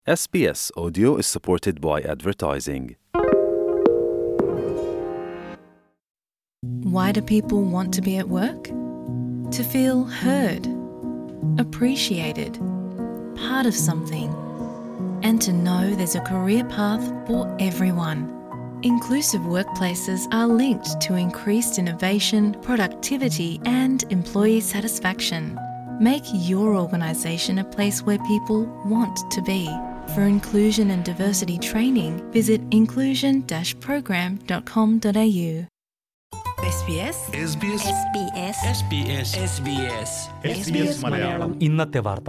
SBS Audio is supported by advertising. Why do people want to be at work? To feel heard, appreciated, part of something, and to know there's a career path for everyone. Inclusive workplaces are linked to increased innovation, productivity, and employee satisfaction. Make your organisation a place where people want to be. For inclusion and diversity training, visit inclusion-program.com.au. SBS Malayalam ഇന്നത്തെ വാർത്ത.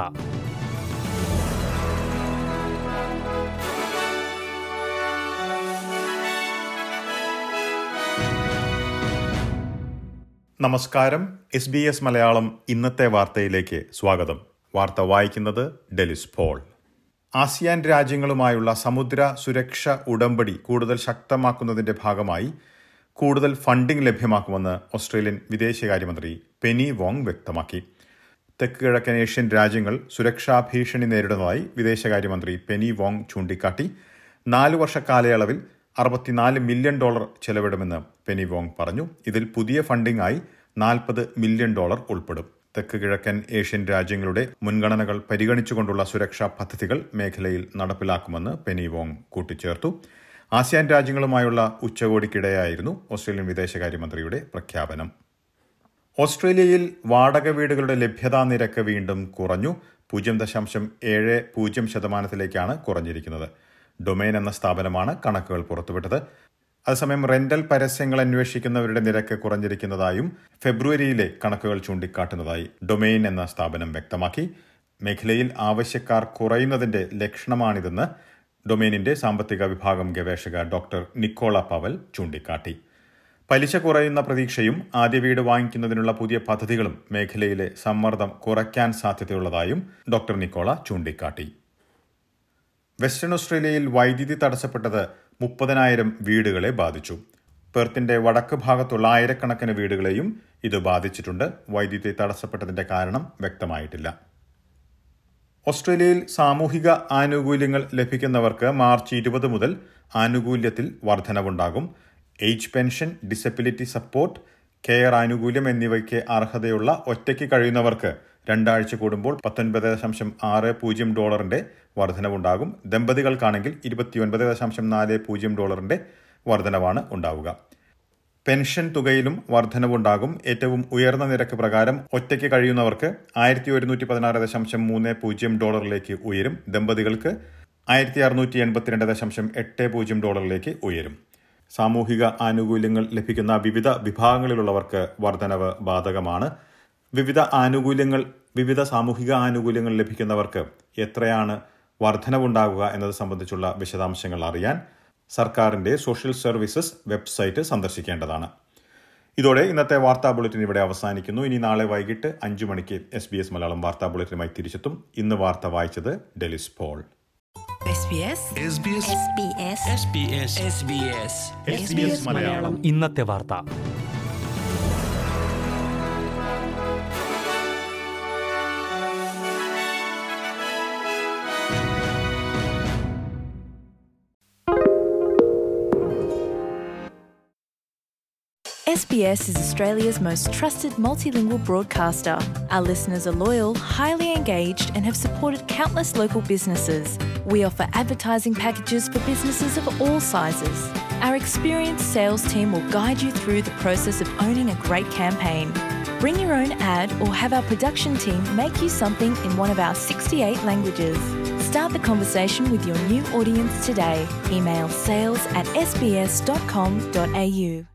നമസ്കാരം. SBS Malayalam ഇന്നത്തെ വാർത്തയിലേക്ക് സ്വാഗതം. വാർത്ത വായിക്കുന്നത് Delys Paul. ASEAN രാജ്യങ്ങളുമായുള്ള സമുദ്ര സുരക്ഷ ഉടമ്പടി കൂടുതൽ ശക്തമാക്കുന്നതിന്റെ ഭാഗമായി കൂടുതൽ ഫണ്ടിംഗ് ലഭ്യമാക്കുമെന്ന് ഓസ്ട്രേലിയൻ വിദേശകാര്യമന്ത്രി പെനി വോങ് വ്യക്തമാക്കി. തെക്ക് കിഴക്കൻ ഏഷ്യൻ രാജ്യങ്ങൾ സുരക്ഷാ ഭീഷണി നേരിടുന്നതായി വിദേശകാര്യമന്ത്രി പെനി വോങ് ചൂണ്ടിക്കാട്ടി. 4 വർഷ കാലയളവിൽ $64 മില്യൺ ചെലവിടുമെന്ന് പെനി വോങ് പറഞ്ഞു. ഇതിൽ പുതിയ ഫണ്ടിംഗായി $40 മില്യൺ ഉൾപ്പെടും. തെക്ക് കിഴക്കൻ ഏഷ്യൻ രാജ്യങ്ങളുടെ മുൻഗണനകൾ പരിഗണിച്ചുകൊണ്ടുള്ള സുരക്ഷാ പദ്ധതികൾ മേഖലയിൽ നടപ്പിലാക്കുമെന്ന് പെനി വോങ് കൂട്ടിച്ചേർത്തു. ആസിയാൻ രാജ്യങ്ങളുമായുള്ള ഉച്ചകോടിക്കിടെയായിരുന്നു ഓസ്ട്രേലിയൻ വിദേശകാര്യമന്ത്രിയുടെ പ്രഖ്യാപനം. ഓസ്ട്രേലിയയിൽ വാടക വീടുകളുടെ ലഭ്യതാ നിരക്ക് വീണ്ടും കുറഞ്ഞു. 0.70% കുറഞ്ഞിരിക്കുന്നത്. ഡൊമെയ്ൻ എന്ന സ്ഥാപനമാണ് കണക്കുകൾ പുറത്തുവിട്ടത്. അതേസമയം റെന്റൽ പരസ്യങ്ങൾ അന്വേഷിക്കുന്നവരുടെ നിരക്ക് കുറഞ്ഞിരിക്കുന്നതായും ഫെബ്രുവരിയിലെ കണക്കുകൾ ചൂണ്ടിക്കാട്ടുന്നതായി ഡൊമെയ്ൻ എന്ന സ്ഥാപനം വ്യക്തമാക്കി. മേഖലയിൽ ആവശ്യക്കാർ കുറയുന്നതിന്റെ ലക്ഷണമാണിതെന്ന് ഡൊമെയ്നിന്റെ സാമ്പത്തിക വിഭാഗം ഗവേഷക ഡോക്ടർ നിക്കോള പവൽ ചൂണ്ടിക്കാട്ടി. പലിശ കുറയുന്ന പ്രതീക്ഷയും ആദ്യ വീട് വാങ്ങിക്കുന്നതിനുള്ള പുതിയ പദ്ധതികളും മേഖലയിലെ സമ്മർദ്ദം കുറയ്ക്കാൻ സാധ്യതയുള്ളതായും ഡോക്ടർ നിക്കോള ചൂണ്ടിക്കാട്ടി. വെസ്റ്റേൺ ഓസ്ട്രേലിയയിൽ വൈദ്യുതി തടസ്സപ്പെട്ടത് 30,000 വീടുകളെ ബാധിച്ചു. പെർത്തിന്റെ വടക്ക് ഭാഗത്തുള്ള ആയിരക്കണക്കിന് വീടുകളെയും ഇത് ബാധിച്ചിട്ടുണ്ട്. വൈദ്യുതി തടസ്സപ്പെട്ടതിന്റെ കാരണം വ്യക്തമായിട്ടില്ല. ഓസ്ട്രേലിയയിൽ സാമൂഹിക ആനുകൂല്യങ്ങൾ ലഭിക്കുന്നവർക്ക് മാർച്ച് 20 മുതൽ ആനുകൂല്യത്തിൽ വർധനവുണ്ടാകും. Age pension, disability support, care ആനുകൂല്യം എന്നിവയ്ക്ക് അർഹതയുള്ള ഒറ്റയ്ക്ക് കഴിയുന്നവർക്ക് 2 ആഴ്ച കൂടുമ്പോൾ $19.60 വർധനവുണ്ടാകും. ദമ്പതികൾക്കാണെങ്കിൽ $29.40 വർധനവാണ് ഉണ്ടാവുക. പെൻഷൻ തുകയിലും വർധനവുണ്ടാകും. ഏറ്റവും ഉയർന്ന നിരക്ക് പ്രകാരം ഒറ്റയ്ക്ക് കഴിയുന്നവർക്ക് $1,116.30 ഉയരും. ദമ്പതികൾക്ക് $1,682.80 ഉയരും. സാമൂഹിക ആനുകൂല്യങ്ങൾ ലഭിക്കുന്ന വിവിധ വിഭാഗങ്ങളിലുള്ളവർക്ക് വർധനവ് ബാധകമാണ്. വിവിധ സാമൂഹിക ആനുകൂല്യങ്ങൾ ലഭിക്കുന്നവർക്ക് എത്രയാണ് വർധനവുണ്ടാകുക എന്നത് സംബന്ധിച്ചുള്ള വിശദാംശങ്ങൾ അറിയാൻ സർക്കാരിന്റെ സോഷ്യൽ സർവീസസ് വെബ്സൈറ്റ് സന്ദർശിക്കേണ്ടതാണ്. ഇതോടെ ഇന്നത്തെ വാർത്താ ബുള്ളറ്റിൻ ഇവിടെ അവസാനിക്കുന്നു. ഇനി നാളെ വൈകിട്ട് 5 മണിക്ക് SBS മലയാളം വാർത്താ ബുള്ളറ്റിനുമായി തിരിച്ചെത്തും. ഇന്ന് വാർത്ത വായിച്ചത് ഡെലിസ് പോൾ. മലയാളം ഇന്നത്തെ വാർത്ത. SBS is Australia's most trusted multilingual broadcaster. Our listeners are loyal, highly engaged, and have supported countless local businesses. We offer advertising packages for businesses of all sizes. Our experienced sales team will guide you through the process of owning a great campaign. Bring your own ad or have our production team make you something in one of our 68 languages. Start the conversation with your new audience today. Email sales@sbs.com.au.